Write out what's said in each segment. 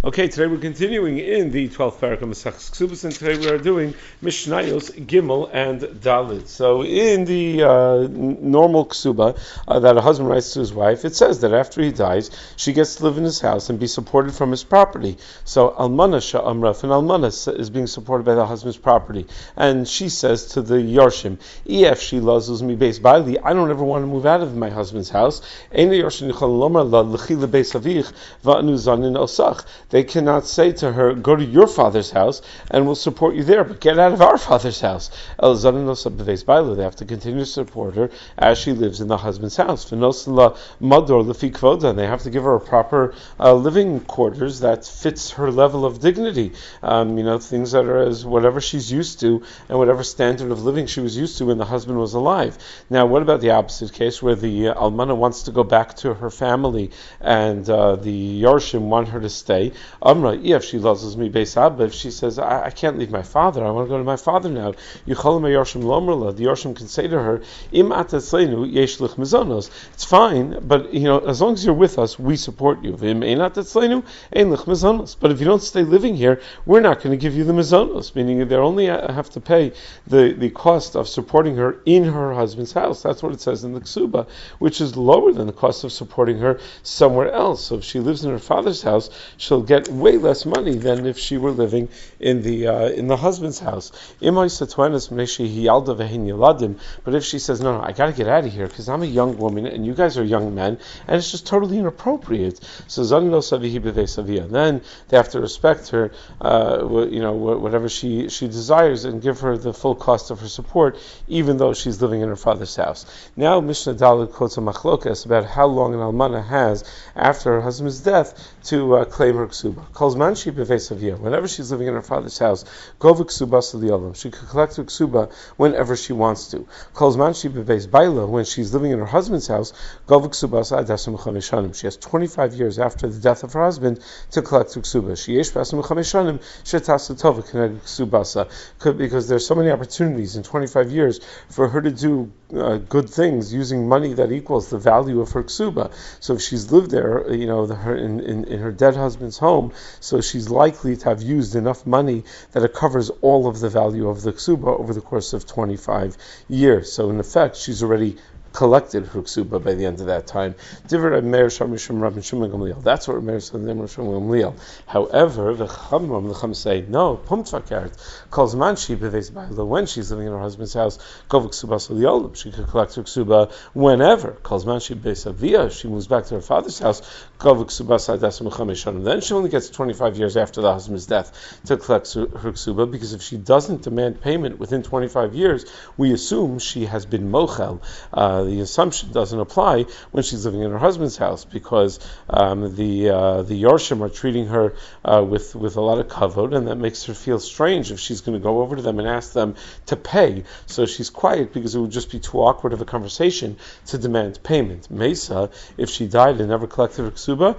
Okay, today we're continuing in the 12th parak of Maseches Ksubas, and today we are doing Mishnayos Gimel and Dalit. So in the normal Ksuba that a husband writes to his wife, it says that after he dies, she gets to live in his house and be supported from his property. So Almana Sha'amra, and Almana is being supported by the husband's property. And she says to the Yarshim, Ef she lazuz mi beis baili, I don't ever want to move out of my husband's house. They cannot say to her, go to your father's house and we'll support you there, but get out of our father's house. They have to continue to support her as she lives in the husband's house. And they have to give her a proper living quarters that fits her level of dignity. Things that are as whatever she's used to and whatever standard of living she was used to when the husband was alive. Now, what about the opposite case where the almana wants to go back to her family and the Yarshim want her to stay? Amra, if she loves me beis abba, if she says, I can't leave my father, I want to go to my father now, the Yarshim can say to her, Im atatzleinu yesh lich mizonos. It's fine, but as long as you're with us, we support you. Im ein atatzleinu ein lich mizonos. But if you don't stay living here, we're not going to give you the mizonos, meaning they only have to pay the cost of supporting her in her husband's house. That's what it says in the Ksuba, which is lower than the cost of supporting her somewhere else. So if she lives in her father's house, she'll get way less money than if she were living in the husband's house. But if she says, no, I got to get out of here because I'm a young woman and you guys are young men, and it's just totally inappropriate. So then they have to respect her, whatever she desires, and give her the full cost of her support, even though she's living in her father's house. Now Mishnah Dalet quotes a machlokas about how long an almana has after her husband's death to claim her ksuba. Whenever she's living in her father's house, she could collect her ksuba whenever she wants to. When she's living in her husband's house, she has 25 years after the death of her husband to collect her ksuba. Because there's so many opportunities in 25 years for her to do good things using money that equals the value of her ksuba. So if she's lived there, in her dead husband's home, so she's likely to have used enough money that it covers all of the value of the ksuba over the course of 25 years. So in effect, she's already collected her ksuba by the end of that time. That's what Meir said. However, the Chacham say no. When she's living in her husband's house, she could collect her ksuba whenever. She moves back to her father's house. Then she only gets 25 years after the husband's death to collect her ksuba, because if she doesn't demand payment within 25 years, we assume she has been mochel. The assumption doesn't apply when she's living in her husband's house, because the Yarshim are treating her with a lot of kavod, and that makes her feel strange if she's going to go over to them and ask them to pay. So she's quiet because it would just be too awkward of a conversation to demand payment. Mesa, if she died and never collected her ksuba,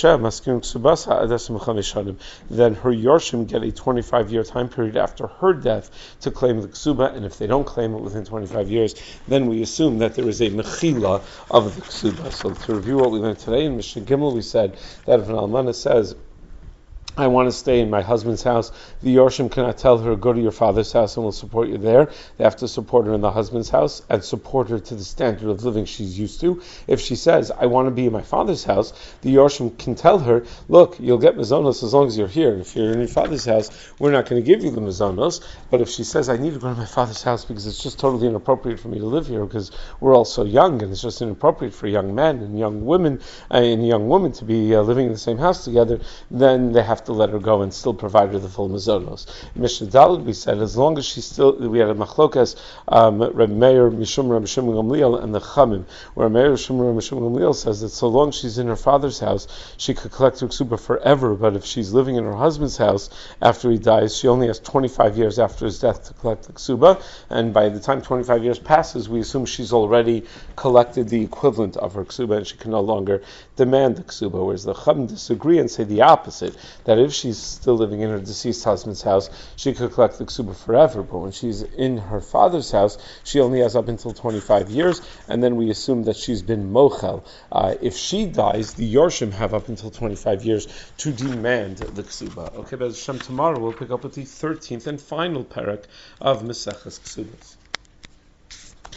then her Yarshim get a 25-year time period after her death to claim the ksuba, and if they don't claim it within 25 years, then we assume that there is a mechila of the ksuba. So to review what we learned today in Mishnah Gimel, we said that if an almana says, I want to stay in my husband's house, the Yarshim cannot tell her, go to your father's house and we'll support you there. They have to support her in the husband's house and support her to the standard of living she's used to. If she says, I want to be in my father's house, the Yarshim can tell her, look, you'll get mizonos as long as you're here. If you're in your father's house, we're not going to give you the mizonos. But if she says, I need to go to my father's house because it's just totally inappropriate for me to live here because we're all so young and it's just inappropriate for young men and young women to be living in the same house together, then they have to let her go and still provide her the full mizonos. In Mishnah Dalet, we said, as long as we had a machlokas, Reb Meir, Mishum, Reb Shimon Gamliel, and the Chamim, where Meir, Mishum, Reb Shimon Gamliel says that so long she's in her father's house, she could collect her ksuba forever, but if she's living in her husband's house after he dies, she only has 25 years after his death to collect the ksuba, and by the time 25 years passes, we assume she's already collected the equivalent of her ksuba, and she can no longer demand the ksuba, whereas the Chamim disagree and say the opposite, that that if she's still living in her deceased husband's house, she could collect the ksuba forever, but when she's in her father's house, she only has up until 25 years, and then we assume that she's been mochel. If she dies, the Yorshim have up until 25 years to demand the ksuba. Okay, but Hashem, tomorrow we'll pick up with the 13th and final parak of Maseches Ksubas.